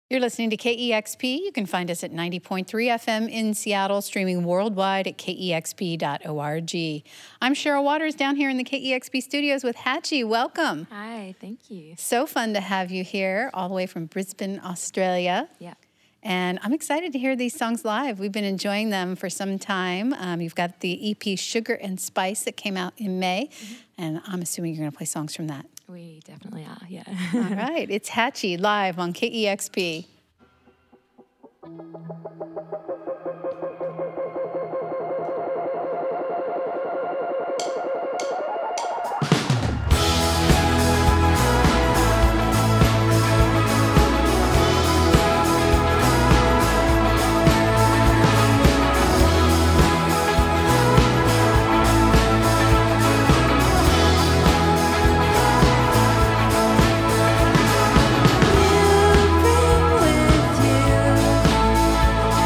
You're listening to KEXP. You can find us at 90.3 FM in Seattle, streaming worldwide at kexp.org. I'm Cheryl Waters down here in the KEXP studios with Hatchie. Welcome. Hi, thank you. So fun to have you here, all the way from Brisbane, Australia. Yeah. And I'm excited to hear these songs live. We've been enjoying them for some time. You've got the EP Sugar and Spice that came out in May, and I'm assuming you're going to play songs from that. We definitely are, yeah. All right, it's Hatchie live on KEXP. You bring with you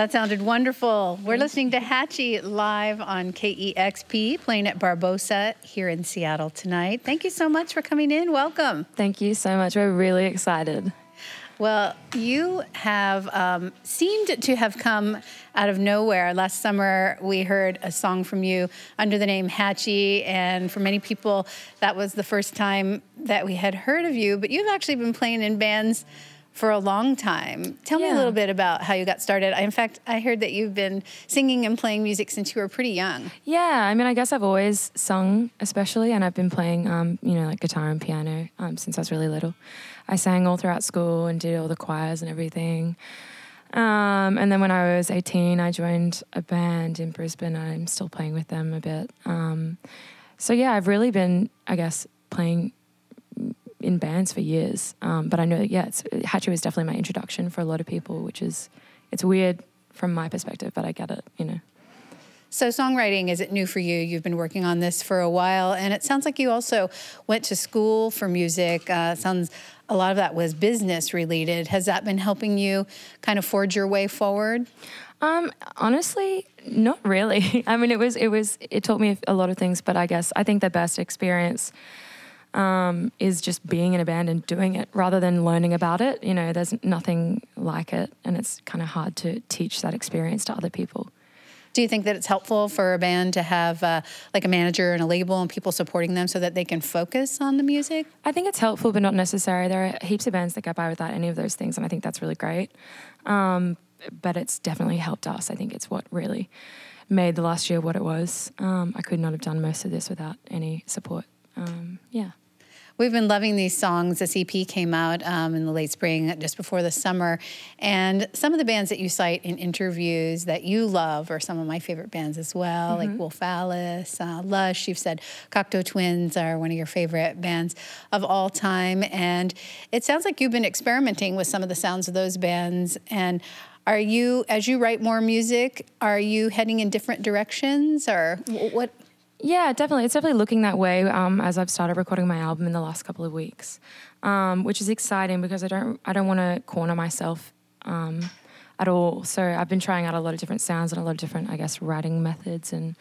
That sounded wonderful. We're listening to Hatchie live on KEXP, playing at Barbosa here in Seattle tonight. Thank you so much for coming in. Welcome. Thank you so much. We're really excited. Well, you have seemed to have come out of nowhere. Last summer, we heard a song from you under the name Hatchie, and for many people, that was the first time that we had heard of you. But you've actually been playing in bands for a long time. Tell me a little bit about how you got started. In fact, I heard that you've been singing and playing music since you were pretty young. Yeah, I mean, I guess I've always sung, especially, and I've been playing, like guitar and piano since I was really little. I sang all throughout school and did all the choirs and everything. And then when I was 18, I joined a band in Brisbane. I'm still playing with them a bit. So yeah, I've really been, I guess, playing in bands for years. But I know that, Hatchie was definitely my introduction for a lot of people, it's weird from my perspective, but I get it, So songwriting isn't new for you. You've been working on this for a while, and it sounds like you also went to school for music. Sounds a lot of that was business related. Has that been helping you kind of forge your way forward? Honestly, not really. I mean, it taught me a lot of things, but I think the best experience is just being in a band and doing it rather than learning about it. There's nothing like it, and it's kind of hard to teach that experience to other people. Do you think that it's helpful for a band to have like a manager and a label and people supporting them so that they can focus on the music? I think it's helpful, but not necessary. There are heaps of bands that get by without any of those things, and I think that's really great. But it's definitely helped us. I think it's what really made the last year what it was. I could not have done most of this without any support. We've been loving these songs. This EP came out in the late spring, just before the summer. And some of the bands that you cite in interviews that you love are some of my favorite bands as well, like Wolf Alice, Lush. You've said Cocteau Twins are one of your favorite bands of all time. And it sounds like you've been experimenting with some of the sounds of those bands. And are you, as you write more music, are you heading in different directions, or what? Yeah, definitely. It's definitely looking that way as I've started recording my album in the last couple of weeks, which is exciting because I don't want to corner myself at all. So I've been trying out a lot of different sounds and a lot of different, I guess, writing methods. And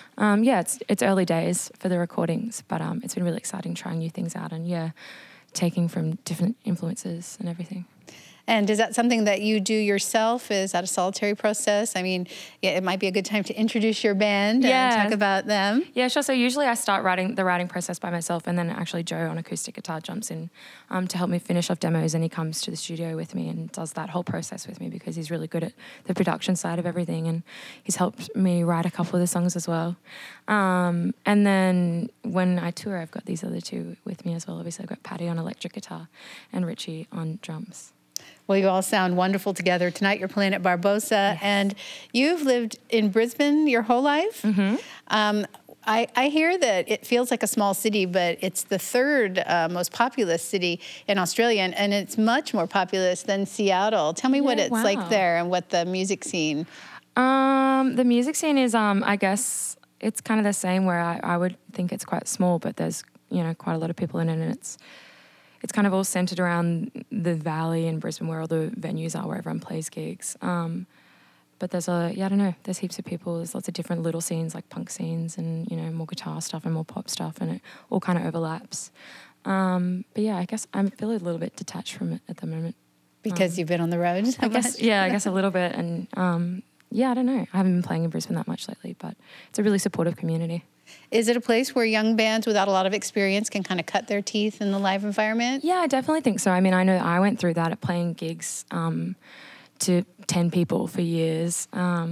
it's early days for the recordings, but it's been really exciting trying new things out and taking from different influences and everything. And is that something that you do yourself? Is that a solitary process? I mean, it might be a good time to introduce your band and talk about them. Yeah, sure. So usually I start the writing process by myself, and then actually Joe on acoustic guitar jumps in to help me finish off demos, and he comes to the studio with me and does that whole process with me because he's really good at the production side of everything, and he's helped me write a couple of the songs as well. And then when I tour, I've got these other two with me as well. Obviously, I've got Patty on electric guitar and Richie on drums. Well, you all sound wonderful together. Tonight you're playing at Barbosa, and you've lived in Brisbane your whole life. Mm-hmm. I hear that it feels like a small city, but it's the third most populous city in Australia, and it's much more populous than Seattle. Tell me what it's like there and what the music scene. The music scene is, I guess, it's kind of the same where I would think it's quite small, but there's, quite a lot of people in it, and it's kind of all centered around the valley in Brisbane where all the venues are, where everyone plays gigs. But there's there's heaps of people. There's lots of different little scenes, like punk scenes and, more guitar stuff and more pop stuff, and it all kind of overlaps. But yeah, I guess I feel a little bit detached from it at the moment. Because you've been on the road so much? I guess a little bit. And I don't know. I haven't been playing in Brisbane that much lately, but it's a really supportive community. Is it a place where young bands without a lot of experience can kind of cut their teeth in the live environment? Yeah, I definitely think so. I mean, I know I went through that at playing gigs to 10 people for years.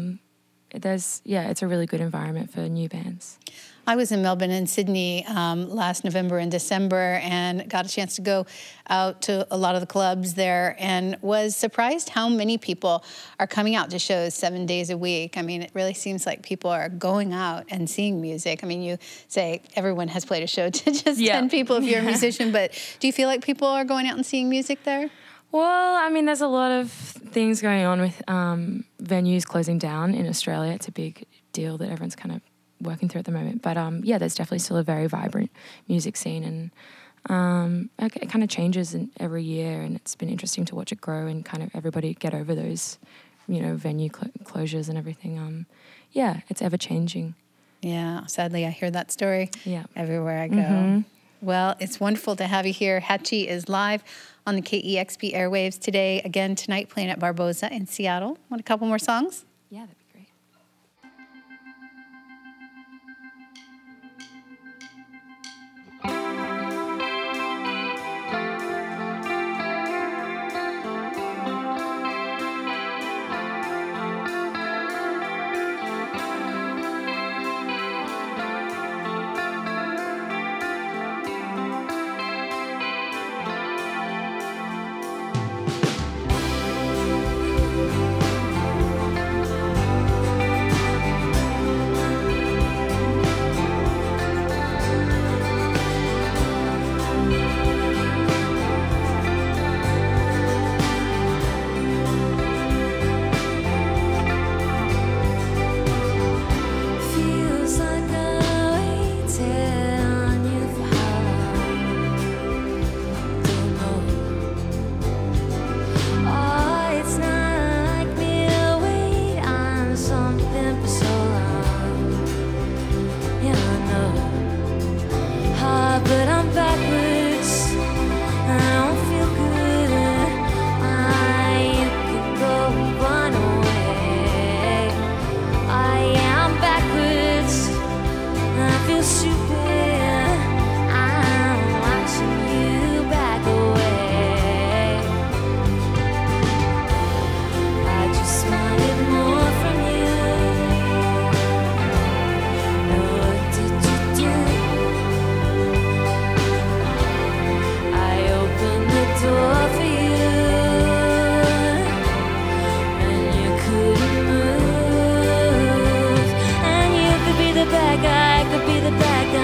It's a really good environment for new bands. I was in Melbourne and Sydney last November and December and got a chance to go out to a lot of the clubs there and was surprised how many people are coming out to shows 7 days a week. I mean, it really seems like people are going out and seeing music. I mean, you say everyone has played a show to just 10 people if you're a musician, but do you feel like people are going out and seeing music there? Well, I mean, there's a lot of things going on with venues closing down in Australia. It's a big deal that everyone's kind of working through at the moment. But there's definitely still a very vibrant music scene, and it kind of changes every year, and it's been interesting to watch it grow and kind of everybody get over those venue closures and everything. Yeah, it's ever changing. Yeah, sadly, I hear that story everywhere I go. Mm-hmm. Well, it's wonderful to have you here. Hatchie is live on the KEXP airwaves today. Again, tonight playing at Barboza in Seattle. Want a couple more songs? Yeah, that'd be great. Bad guy, could be the bad guy.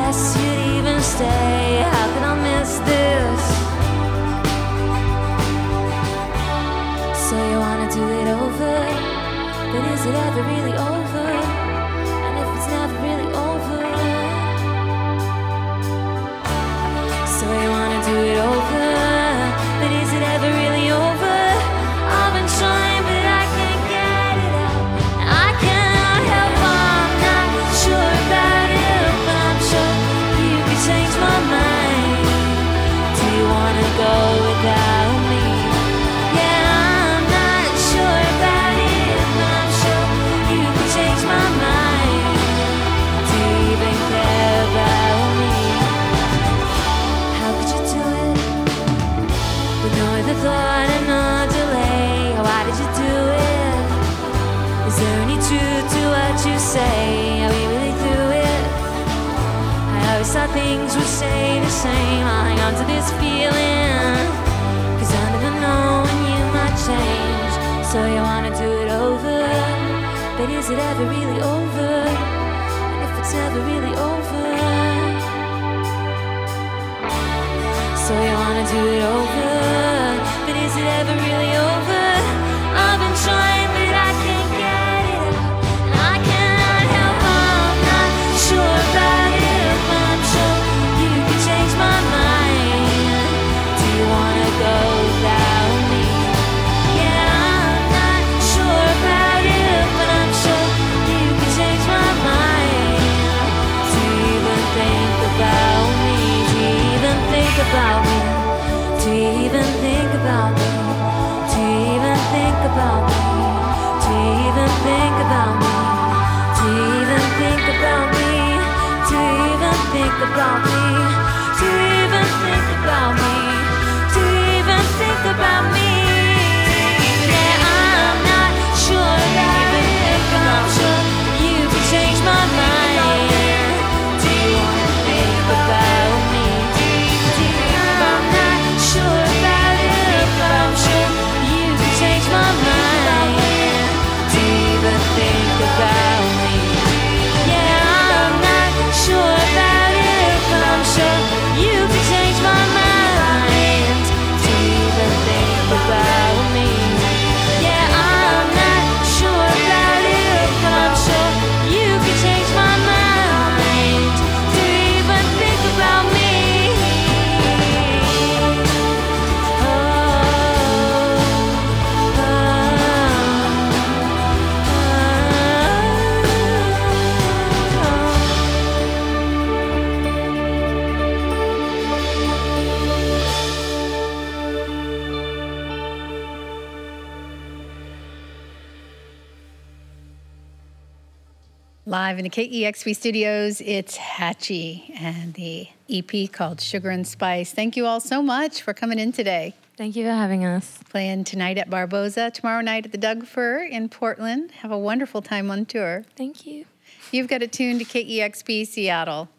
asked you to even stay. How could I miss this? So you wanna do it over, but is it ever really over? And if it's never really over, so you wanna do it over, but is it ever really over? I've been trying, but I can't get it out. I cannot help, I'm not sure about it, but I'm sure you could change my mind. Do you wanna go without me? Yeah, I'm not sure about it, but I'm sure you could change my mind. Do you even care about me? How could you do it with no other thought and no delay? Why did you do it? Is there any truth to what you say? Are we really through it? I always thought things would stay the same. I'll hang on to this feeling, 'cause I never know when you might change. So you wanna do it over, but is it ever really over? And if it's never really over, so you wanna do it over, but is it ever really over? I've been trying, but I can't get it out. And I cannot help, I'm not sure about it, but I'm sure you can change my mind. Do you wanna go without me? Yeah, I'm not sure about it, but I'm sure you can change my mind. Do you even think about me? Do you even think about me? Do you even think about me? Do you even think about me? Do you even think about me? Do you even think about me? Do you even think about me? Do you even think about me? Do you even think about me? Yeah, I'm not sure about it, but I'm sure you can change my mind. Do you wanna think about me? I'm not sure about it, but I'm sure you can change my mind. Do you even think about me? Yeah, I'm not sure about it, but I'm sure you can change my mind. Do you even think about me? Yeah, I'm not sure about it, but I'm sure you can change my mind. Do you even think about me? Live in the KEXP studios, it's Hatchie and the EP called Sugar and Spice. Thank you all so much for coming in today. Thank you for having us. Playing tonight at Barboza, tomorrow night at the Doug Fir in Portland. Have a wonderful time on tour. Thank you. You've got it tuned to KEXP Seattle.